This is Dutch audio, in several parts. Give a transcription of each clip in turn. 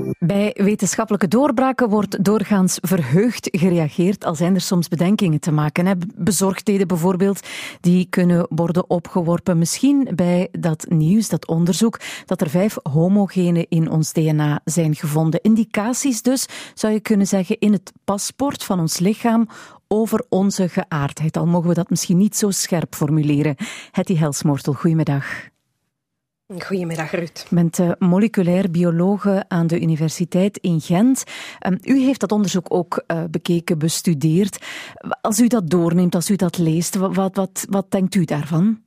Bij wetenschappelijke doorbraken wordt doorgaans verheugd gereageerd, al zijn er soms bedenkingen te maken. Bezorgdheden bijvoorbeeld, die kunnen worden opgeworpen. Misschien bij dat nieuws, dat onderzoek, dat er 5 homogenen in ons DNA zijn gevonden. Indicaties dus, zou je kunnen zeggen, in het paspoort van ons lichaam over onze geaardheid. Al mogen we dat misschien niet zo scherp formuleren. Hetty Helsmoortel, goedemiddag. Goedemiddag, Ruud. U bent moleculair biologe aan de Universiteit in Gent. U heeft dat onderzoek ook bekeken, bestudeerd. Als u dat doorneemt, als u dat leest, wat denkt u daarvan?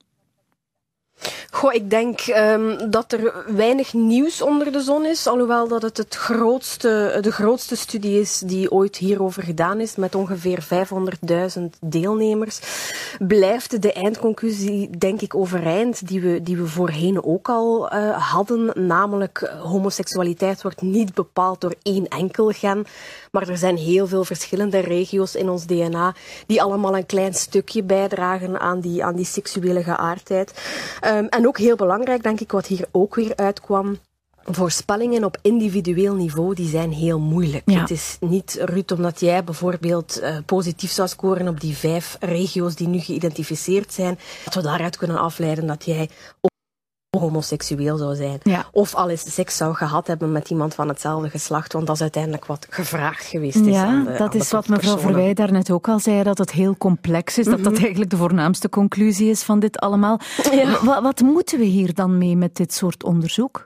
Goh, ik denk dat er weinig nieuws onder de zon is, alhoewel dat het de grootste studie is die ooit hierover gedaan is, met ongeveer 500.000 deelnemers. Blijft de eindconclusie, denk ik, overeind, die we voorheen ook al hadden, namelijk homoseksualiteit wordt niet bepaald door één enkel gen, maar er zijn heel veel verschillende regio's in ons DNA die allemaal een klein stukje bijdragen aan die seksuele geaardheid. En ook heel belangrijk, denk ik, wat hier ook weer uitkwam, voorspellingen op individueel niveau, die zijn heel moeilijk. Ja. Het is niet, Ruud, omdat jij bijvoorbeeld positief zou scoren op die 5 regio's die nu geïdentificeerd zijn, dat we daaruit kunnen afleiden dat jij homoseksueel zou zijn. Ja. Of al eens seks zou gehad hebben met iemand van hetzelfde geslacht, want dat is uiteindelijk wat gevraagd geweest is. Ja, dat is wat mevrouw Verwij daarnet ook al zei, dat het heel complex is, dat eigenlijk de voornaamste conclusie is van dit allemaal. Ja. Wat moeten we hier dan mee met dit soort onderzoek?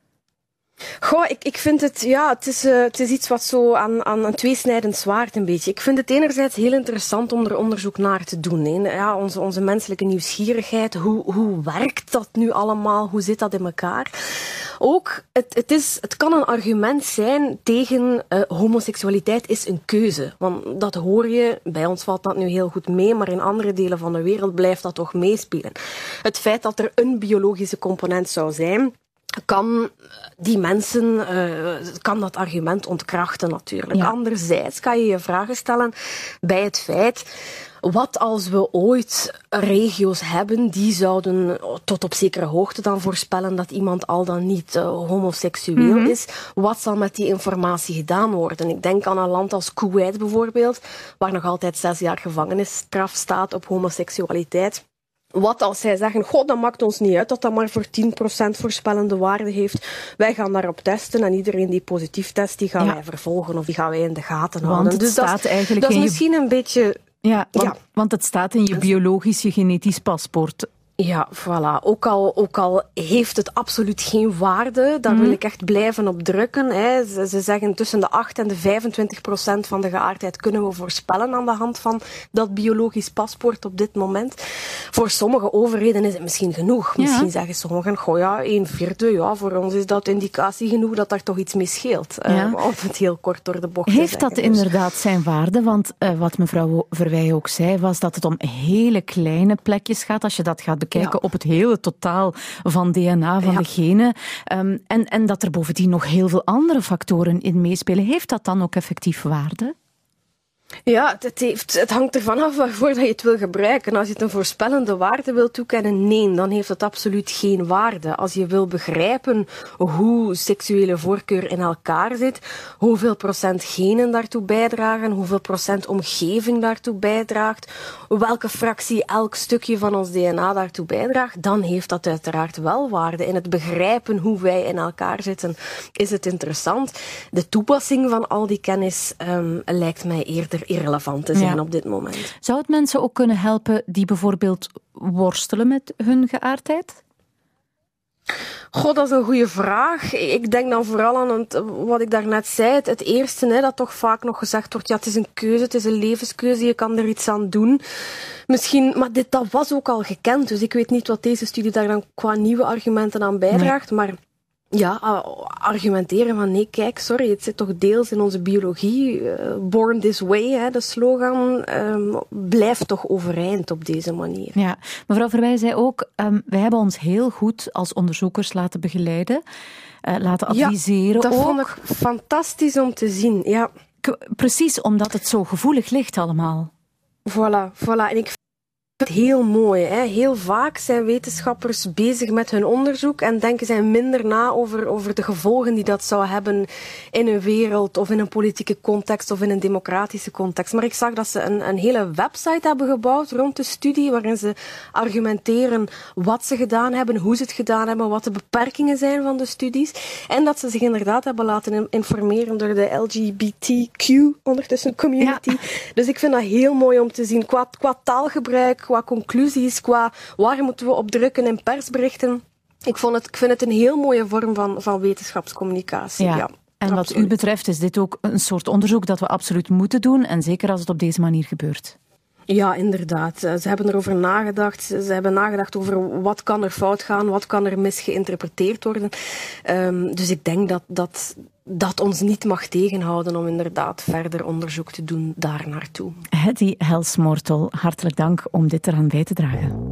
Goh, ik vind het is iets wat zo aan een tweesnijdend zwaard een beetje. Ik vind het enerzijds heel interessant om er onderzoek naar te doen. Ja, onze menselijke nieuwsgierigheid, hoe werkt dat nu allemaal? Hoe zit dat in elkaar? Ook, het kan een argument zijn tegen homoseksualiteit is een keuze. Want dat hoor je, bij ons valt dat nu heel goed mee, maar in andere delen van de wereld blijft dat toch meespelen. Het feit dat er een biologische component zou zijn, kan die mensen, kan dat argument ontkrachten natuurlijk. Ja. Anderzijds kan je je vragen stellen bij het feit, wat als we ooit regio's hebben die zouden tot op zekere hoogte dan voorspellen dat iemand al dan niet homoseksueel is? Wat zal met die informatie gedaan worden? Ik denk aan een land als Kuwait bijvoorbeeld, waar nog altijd 6 jaar gevangenisstraf staat op homoseksualiteit. Wat als zij zeggen, goh, dat maakt ons niet uit dat dat maar voor 10% voorspellende waarde heeft. Wij gaan daarop testen en iedereen die positief test, die gaan wij vervolgen of die gaan wij in de gaten houden. Want het staat eigenlijk dat is misschien een beetje... Want het staat in je biologisch, je genetisch paspoort. Ja, voilà. Ook al heeft het absoluut geen waarde, daar wil ik echt blijven op drukken. Hè. Ze zeggen tussen de 8 en de 25% van de geaardheid kunnen we voorspellen aan de hand van dat biologisch paspoort op dit moment. Voor sommige overheden is het misschien genoeg. Misschien zeggen sommigen, goh ja, 1/4, ja, voor ons is dat indicatie genoeg dat daar toch iets mee scheelt. Om het heel kort door de bocht te zeggen. Heeft dat inderdaad zijn waarde? Want wat mevrouw Verwij ook zei, was dat het om hele kleine plekjes gaat, als je dat gaat bekijken op het hele totaal van DNA, van de genen. En dat er bovendien nog heel veel andere factoren in meespelen. Heeft dat dan ook effectief waarde? Ja, het hangt ervan af waarvoor je het wil gebruiken. Als je het een voorspellende waarde wil toekennen, nee, dan heeft het absoluut geen waarde. Als je wil begrijpen hoe seksuele voorkeur in elkaar zit, hoeveel procent genen daartoe bijdragen, hoeveel procent omgeving daartoe bijdraagt, welke fractie elk stukje van ons DNA daartoe bijdraagt, dan heeft dat uiteraard wel waarde. In het begrijpen hoe wij in elkaar zitten, is het interessant. De toepassing van al die kennis lijkt mij eerder irrelevant te zijn op dit moment. Zou het mensen ook kunnen helpen die bijvoorbeeld worstelen met hun geaardheid? Goh, dat is een goede vraag. Ik denk dan vooral aan wat ik daarnet zei. Het eerste, dat toch vaak nog gezegd wordt, ja, het is een keuze, het is een levenskeuze, je kan er iets aan doen. Misschien, maar dat was ook al gekend, dus ik weet niet wat deze studie daar dan qua nieuwe argumenten aan bijdraagt, maar ja, argumenteren van nee, kijk, sorry, het zit toch deels in onze biologie. Born this way, de slogan, blijft toch overeind op deze manier. Ja, mevrouw Verwij zei ook, wij hebben ons heel goed als onderzoekers laten begeleiden, laten adviseren. Ja, dat vond ik fantastisch om te zien, ja. Precies, omdat het zo gevoelig ligt allemaal. Voilà. En ik Heel mooi. Hè? Heel vaak zijn wetenschappers bezig met hun onderzoek en denken zij minder na over de gevolgen die dat zou hebben in een wereld of in een politieke context of in een democratische context. Maar ik zag dat ze een hele website hebben gebouwd rond de studie waarin ze argumenteren wat ze gedaan hebben, hoe ze het gedaan hebben, wat de beperkingen zijn van de studies. En dat ze zich inderdaad hebben laten informeren door de LGBTQ ondertussen community. Ja. Dus ik vind dat heel mooi om te zien qua taalgebruik, qua conclusies, qua waar moeten we op drukken in persberichten. Ik vind het een heel mooie vorm van wetenschapscommunicatie. Ja. En wat u betreft is dit ook een soort onderzoek dat we absoluut moeten doen, en zeker als het op deze manier gebeurt. Ja, inderdaad. Ze hebben erover nagedacht. Ze hebben nagedacht over wat kan er fout gaan, wat kan er misgeïnterpreteerd worden. Dus ik denk dat ons niet mag tegenhouden om inderdaad verder onderzoek te doen daar naartoe. Hetty Helsmoortel, hartelijk dank om dit eraan bij te dragen.